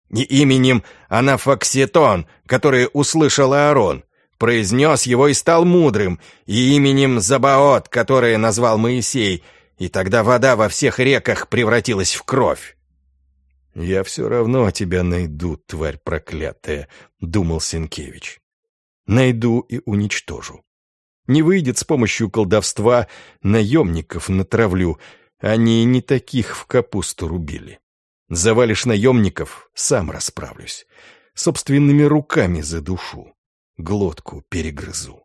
и именем Анафоксетон, которое услышал Аарон, произнес его и стал мудрым, и именем Забаот, которое назвал Моисей, и тогда вода во всех реках превратилась в кровь. «Я все равно тебя найду, тварь проклятая», — думал Сенкевич. «Найду и уничтожу. Не выйдет с помощью колдовства, наемников натравлю, они не таких в капусту рубили. Завалишь наемников, сам расправлюсь. Собственными руками задушу, глотку перегрызу».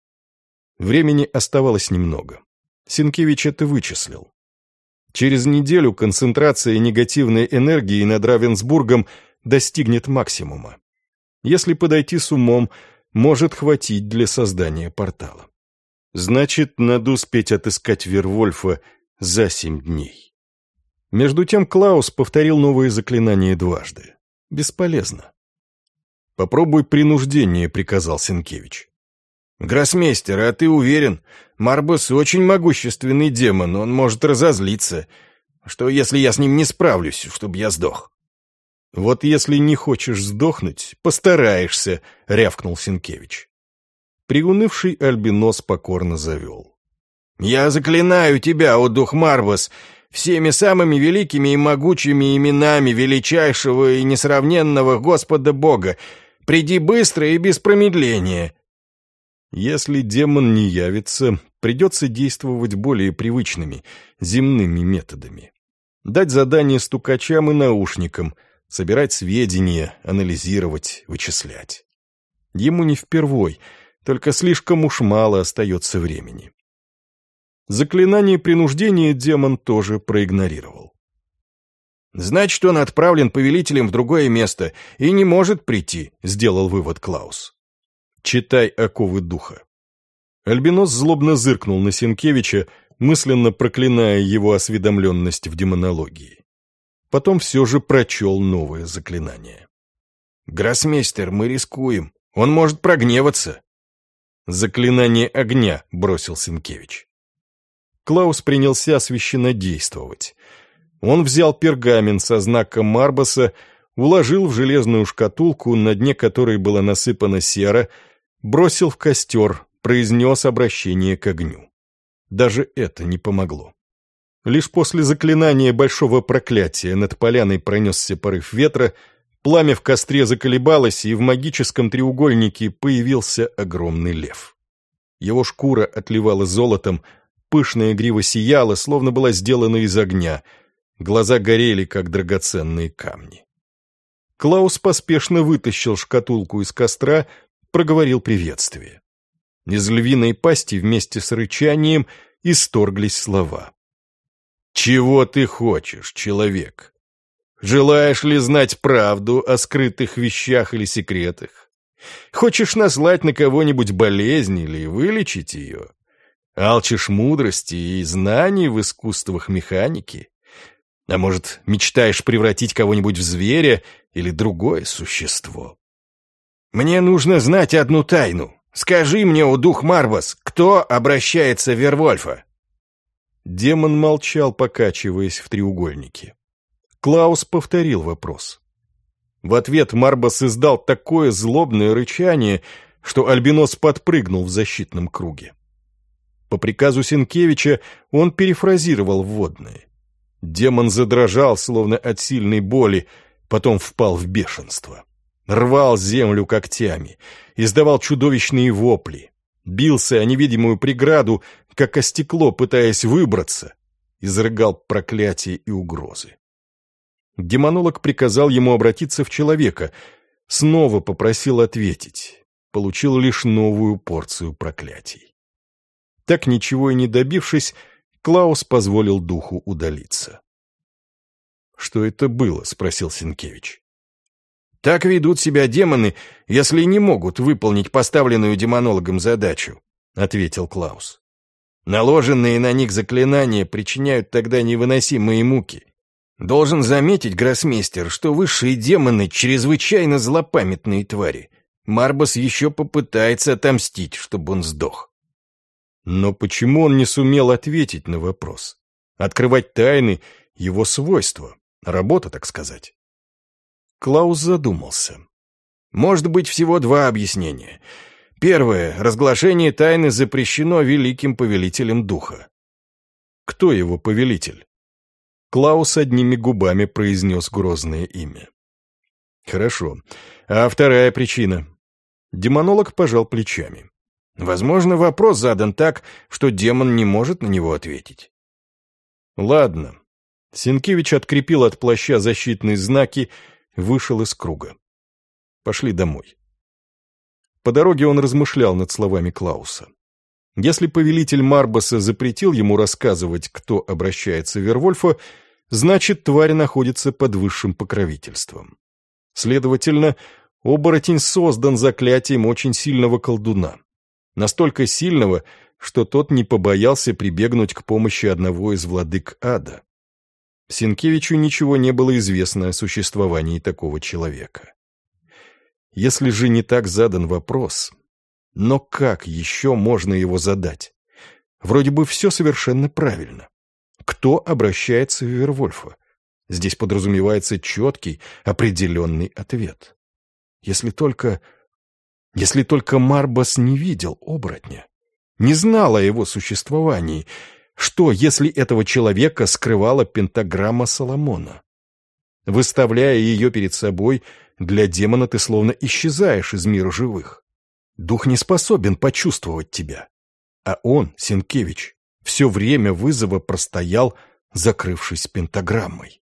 Времени оставалось немного. Сенкевич это вычислил. Через неделю концентрация негативной энергии над Равенсбургом достигнет максимума. Если подойти с умом, может хватить для создания портала. Значит, надо успеть отыскать Вервольфа за 7 дней. Между тем Клаус повторил новое заклинание дважды. Бесполезно. «Попробуй принуждение», — приказал Сенкевич. «Гроссмейстер, а ты уверен? Марбос очень могущественный демон, он может разозлиться. Что, если я с ним не справлюсь, чтобы я сдох?» «Вот если не хочешь сдохнуть, постараешься», — рявкнул Сенкевич. Приунывший альбинос покорно завел. «Я заклинаю тебя, о дух Марбос, всеми самыми великими и могучими именами величайшего и несравненного Господа Бога, приди быстро и без промедления». Если демон не явится, придется действовать более привычными, земными методами. Дать задание стукачам и наушникам, собирать сведения, анализировать, вычислять. Ему не впервой, только слишком уж мало остается времени. Заклинание принуждения демон тоже проигнорировал. «Значит, он отправлен повелителем в другое место и не может прийти», — сделал вывод Клаус. «Читай оковы духа». Альбинос злобно зыркнул на Сенкевича, мысленно проклиная его осведомленность в демонологии. Потом все же прочел новое заклинание. «Гроссмейстер, мы рискуем. Он может прогневаться». «Заклинание огня», — бросил Сенкевич. Клаус принялся священнодействовать. Он взял пергамент со знаком Марбоса, уложил в железную шкатулку, на дне которой была насыпана сера, бросил в костер, произнес обращение к огню. Даже это не помогло. Лишь после заклинания большого проклятия над поляной пронесся порыв ветра, пламя в костре заколебалось, и в магическом треугольнике появился огромный лев. Его шкура отливала золотом, пышная грива сияла, словно была сделана из огня, глаза горели, как драгоценные камни. Клаус поспешно вытащил шкатулку из костра, проговорил приветствие. Из львиной пасти вместе с рычанием исторглись слова. «Чего ты хочешь, человек? Желаешь ли знать правду о скрытых вещах или секретах? Хочешь наслать на кого-нибудь болезнь или вылечить ее? Алчишь мудрости и знаний в искусствах механики? А может, мечтаешь превратить кого-нибудь в зверя или другое существо?» «Мне нужно знать одну тайну. Скажи мне, о дух Марбос, кто обращается в Вервольфа?» Демон молчал, покачиваясь в треугольнике. Клаус повторил вопрос. В ответ Марбос издал такое злобное рычание, что альбинос подпрыгнул в защитном круге. По приказу Сенкевича он перефразировал вводное. Демон задрожал, словно от сильной боли, потом впал в бешенство. Рвал землю когтями, издавал чудовищные вопли, бился о невидимую преграду, как о стекло, пытаясь выбраться, изрыгал проклятия и угрозы. Демонолог приказал ему обратиться в человека, снова попросил ответить, получил лишь новую порцию проклятий. Так, ничего и не добившись, Клаус позволил духу удалиться. «Что это было?» — спросил Сенкевич. «Так ведут себя демоны, если не могут выполнить поставленную демонологом задачу», — ответил Клаус. «Наложенные на них заклинания причиняют тогда невыносимые муки. Должен заметить, гроссмейстер, что высшие демоны чрезвычайно злопамятные твари. Марбос еще попытается отомстить, чтобы он сдох». Но почему он не сумел ответить на вопрос? Открывать тайны — его свойство, работа, так сказать. Клаус задумался. Может быть, всего два объяснения. Первое. Разглашение тайны запрещено великим повелителем духа. Кто его повелитель? Клаус одними губами произнес грозное имя. Хорошо. А вторая причина? Демонолог пожал плечами. Возможно, вопрос задан так, что демон не может на него ответить. Ладно. Сенкевич открепил от плаща защитные знаки, вышел из круга. Пошли домой. По дороге он размышлял над словами Клауса. Если повелитель Марбаса запретил ему рассказывать, кто обращается в Вервольфа, значит, тварь находится под высшим покровительством. Следовательно, оборотень создан заклятием очень сильного колдуна. Настолько сильного, что тот не побоялся прибегнуть к помощи одного из владык ада. Сенкевичу ничего не было известно о существовании такого человека. Если же не так задан вопрос, но как еще можно его задать? Вроде бы все совершенно правильно. Кто обращается в Вервольфа? Здесь подразумевается четкий, определенный ответ. Если только Марбас не видел оборотня, не знал о его существовании, что, если этого человека скрывала пентаграмма Соломона? Выставляя ее перед собой, для демона ты словно исчезаешь из мира живых. Дух не способен почувствовать тебя. А он, Сенкевич, все время вызова простоял, закрывшись пентаграммой.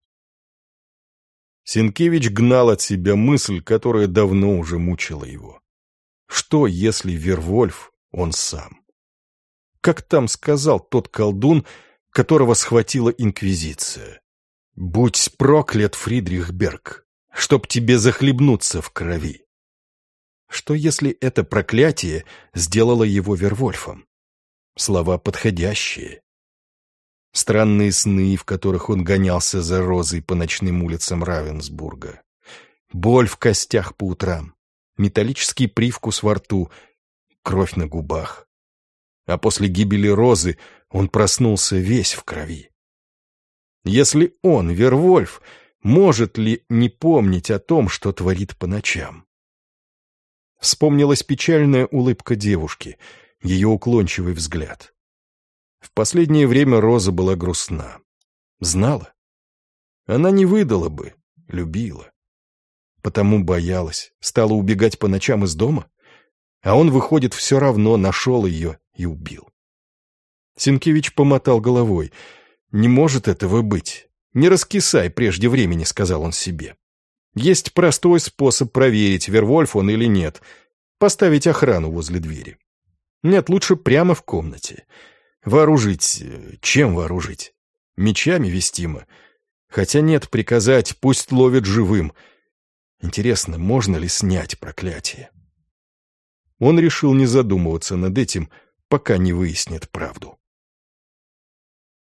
Сенкевич гнал от себя мысль, которая давно уже мучила его. Что, если Вервольф он сам? Как там сказал тот колдун, которого схватила Инквизиция? «Будь проклят, Фридрих Берг, чтоб тебе захлебнуться в крови». Что, если это проклятие сделало его Вервольфом? Слова подходящие. Странные сны, в которых он гонялся за розой по ночным улицам Равенсбурга. Боль в костях по утрам. Металлический привкус во рту. Кровь на губах. А после гибели розы он проснулся весь в крови. Если он, Вервольф, может ли не помнить о том, что творит по ночам? Вспомнилась печальная улыбка девушки, ее уклончивый взгляд. В последнее время Роза была грустна. Знала? Она не выдала бы, любила. Потому боялась, стала убегать по ночам из дома? А он, выходит, все равно нашел ее и убил. Сенкевич помотал головой. «Не может этого быть. Не раскисай прежде времени», — сказал он себе. «Есть простой способ проверить, Вервольф он или нет. Поставить охрану возле двери. Нет, лучше прямо в комнате. Вооружить. Чем вооружить? Мечами вестимо. Хотя нет, приказать, пусть ловит живым. Интересно, можно ли снять проклятие?» Он решил не задумываться над этим, пока не выяснит правду.